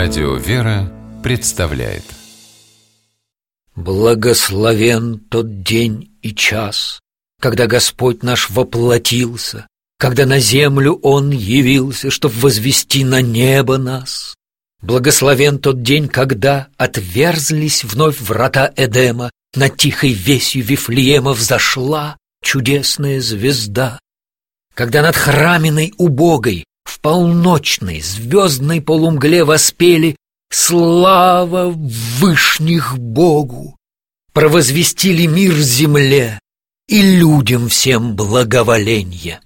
Радио «Вера» представляет. Благословен тот день и час, когда Господь наш воплотился, когда на землю Он явился, чтоб возвести на небо нас. Благословен тот день, когда отверзлись вновь врата Эдема, над тихой весью Вифлеема взошла чудесная звезда. Когда над храминой убогой в полночной звездной полумгле воспели «Слава вышних Богу!», провозвестили мир земле и людям всем благоволенье.